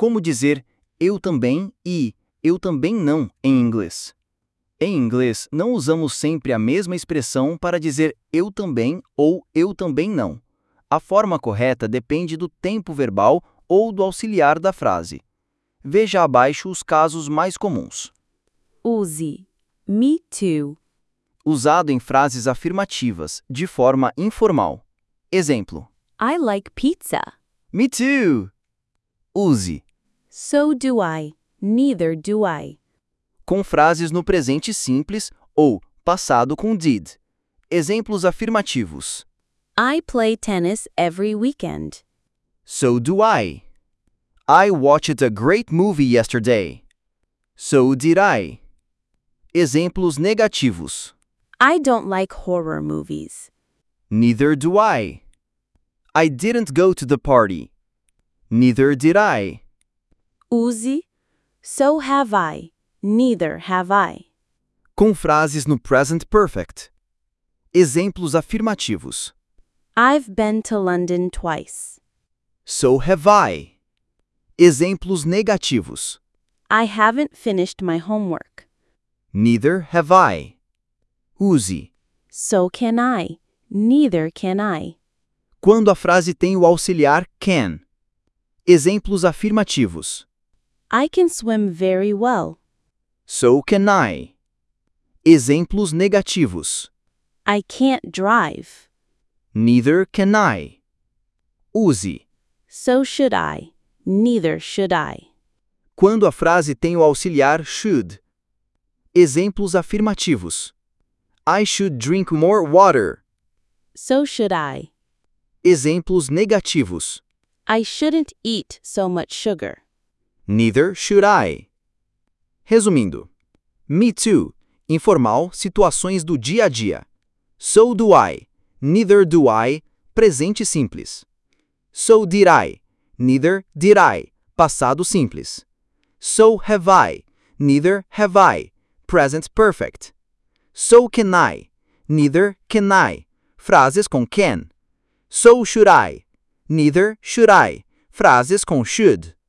Como dizer eu também e eu também não em inglês? Em inglês, não usamos sempre a mesma expressão para dizer eu também ou eu também não. A forma correta depende do tempo verbal ou do auxiliar da frase. Veja abaixo os casos mais comuns. Use me too. Usado em frases afirmativas, de forma informal. Exemplo: I like pizza. Me too! Use. So do I. Neither do I. Com frases no presente simples ou passado com did. Exemplos afirmativos. I play tennis every weekend. So do I. I watched a great movie yesterday. So did I. Exemplos negativos. I don't like horror movies. Neither do I. I didn't go to the party. Neither did I. Use so have I. Neither have I. Com frases no present perfect. Exemplos afirmativos. I've been to London twice. So have I. Exemplos negativos. I haven't finished my homework. Neither have I. Use. So can I. Neither can I. Quando a frase tem o auxiliar can. Exemplos afirmativos. I can swim very well. So can I. Exemplos negativos. I can't drive. Neither can I. Use. So should I. Neither should I. Quando a frase tem o auxiliar should. Exemplos afirmativos. I should drink more water. So should I. Exemplos negativos. I shouldn't eat so much sugar. Neither should I. Resumindo. Me too. Informal, situações do dia a dia. So do I. Neither do I. Presente simples. So did I. Neither did I. Passado simples. So have I. Neither have I. Present perfect. So can I. Neither can I. Frases com can. So should I. Neither should I. Frases com should.